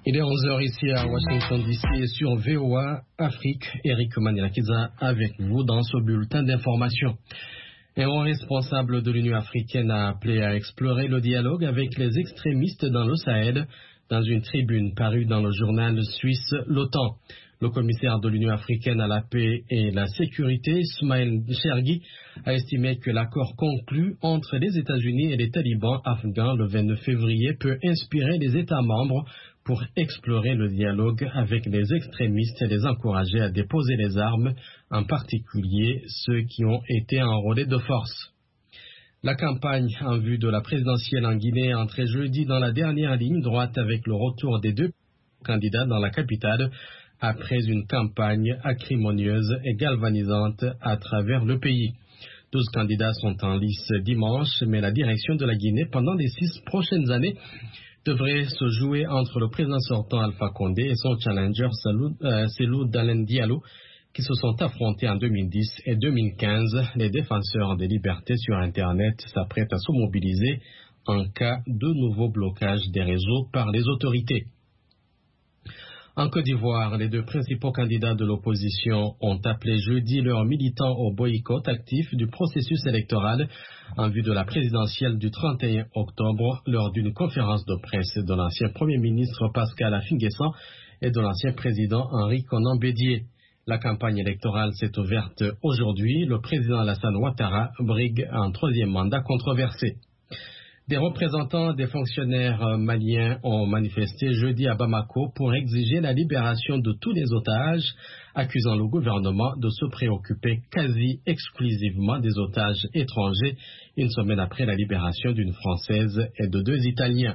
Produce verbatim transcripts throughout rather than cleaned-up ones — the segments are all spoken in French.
Il est onze heures ici à Washington D C et sur V O A Afrique. Eric Manilakiza avec vous dans ce bulletin d'information. Un haut responsable de l'Union africaine a appelé à explorer le dialogue avec les extrémistes dans le Sahel dans une tribune parue dans le journal suisse L'OTAN. Le commissaire de l'Union africaine à la paix et la sécurité, Ismaël Chergui, a estimé que l'accord conclu entre les États-Unis et les talibans afghans le vingt-neuf février peut inspirer les États membres pour explorer le dialogue avec les extrémistes et les encourager à déposer les armes, en particulier ceux qui ont été enrôlés de force. La campagne en vue de la présidentielle en Guinée est entrée jeudi dans la dernière ligne droite avec le retour des deux candidats dans la capitale après une campagne acrimonieuse et galvanisante à travers le pays. Douze candidats sont en lice dimanche, mais la direction de la Guinée pendant les six prochaines années devrait se jouer entre le président sortant Alpha Condé et son challenger Cellou Dalein Diallo, qui se sont affrontés en deux mille dix et deux mille quinze. Les défenseurs des libertés sur Internet s'apprêtent à se mobiliser en cas de nouveau blocage des réseaux par les autorités. En Côte d'Ivoire, les deux principaux candidats de l'opposition ont appelé jeudi leurs militants au boycott actif du processus électoral en vue de la présidentielle du trente et un octobre lors d'une conférence de presse de l'ancien Premier ministre Pascal Affi-N'Guessan et de l'ancien président Henri Konan Bédié. La campagne électorale s'est ouverte aujourd'hui. Le président Alassane Ouattara brigue un troisième mandat controversé. Des représentants des fonctionnaires maliens ont manifesté jeudi à Bamako pour exiger la libération de tous les otages, accusant le gouvernement de se préoccuper quasi exclusivement des otages étrangers, une semaine après la libération d'une Française et de deux Italiens.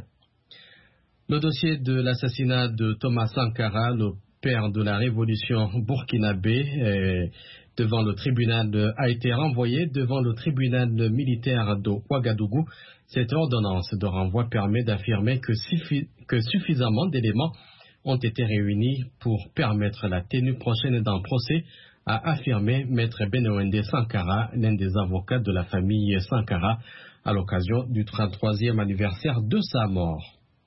Le dossier de l'assassinat de Thomas Sankara, le père de la révolution burkinabé, est devant le tribunal a été renvoyé devant le tribunal militaire de Ouagadougou. Cette ordonnance de renvoi permet d'affirmer que, suffi que suffisamment d'éléments ont été réunis pour permettre la tenue prochaine d'un procès, a affirmé Maître Benouendé Sankara, l'un des avocats de la famille Sankara, à l'occasion du trente-troisième anniversaire de sa mort.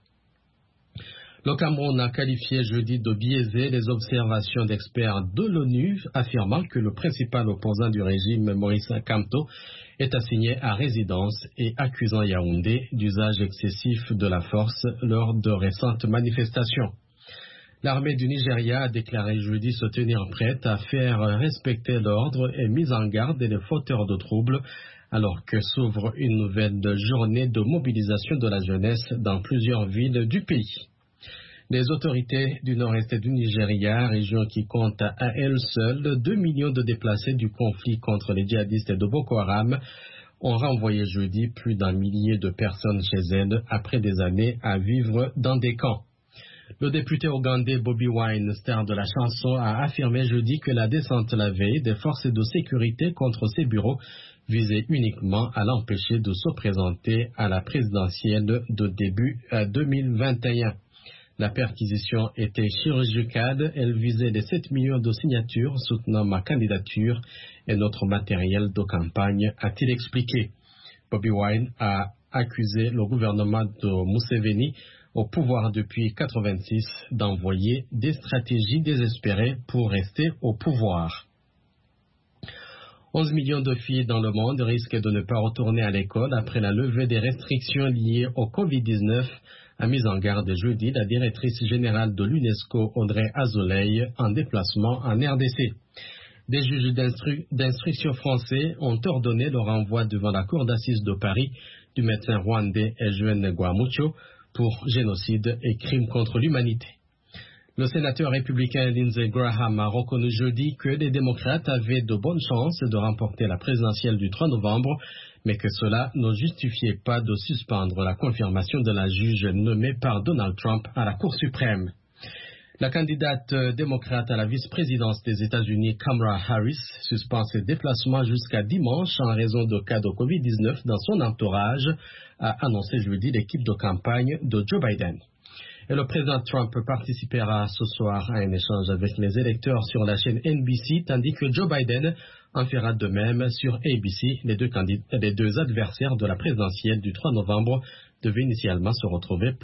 Le Cameroun a qualifié jeudi de biaisé les observations d'experts de l'ONU, affirmant que le principal opposant du régime, Maurice Kamto, est assigné à résidence et accusant Yaoundé d'usage excessif de la force lors de récentes manifestations. L'armée du Nigeria a déclaré jeudi se tenir prête à faire respecter l'ordre et mise en garde les fauteurs de troubles, alors que s'ouvre une nouvelle journée de mobilisation de la jeunesse dans plusieurs villes du pays. Les autorités du nord-est du Nigeria, région qui compte à elle seule deux millions de déplacés du conflit contre les djihadistes de Boko Haram, ont renvoyé jeudi plus d'un millier de personnes chez elles après des années à vivre dans des camps. Le député ougandais Bobby Wine, star de la chanson, a affirmé jeudi que la descente la veille des forces de sécurité contre ses bureaux visait uniquement à l'empêcher de se présenter à la présidentielle de début deux mille vingt et un. La perquisition était chirurgicale, elle visait les sept millions de signatures soutenant ma candidature et notre matériel de campagne, a-t-il expliqué. Bobby Wine a accusé le gouvernement de Museveni, au pouvoir depuis mille neuf cent quatre-vingt-six, d'envoyer des stratégies désespérées pour rester au pouvoir. onze millions de filles dans le monde risquent de ne pas retourner à l'école après la levée des restrictions liées au covid dix-neuf, a mis en garde jeudi la directrice générale de l'UNESCO, Audrey Azoulay, en déplacement en R D C. Des juges d'instru d'instruction français ont ordonné le renvoi devant la cour d'assises de Paris du médecin rwandais Eugène Guamucho pour génocide et crimes contre l'humanité. Le sénateur républicain Lindsey Graham a reconnu jeudi que les démocrates avaient de bonnes chances de remporter la présidentielle du trois novembre, mais que cela ne justifiait pas de suspendre la confirmation de la juge nommée par Donald Trump à la Cour suprême. La candidate démocrate à la vice-présidence des États-Unis, Kamala Harris, suspend ses déplacements jusqu'à dimanche en raison de cas de covid dix-neuf dans son entourage, a annoncé jeudi l'équipe de campagne de Joe Biden. Et le président Trump participera ce soir à un échange avec les électeurs sur la chaîne N B C, tandis que Joe Biden en fera de même sur A B C. Les deux, les deux adversaires de la présidentielle du trois novembre devaient initialement se retrouver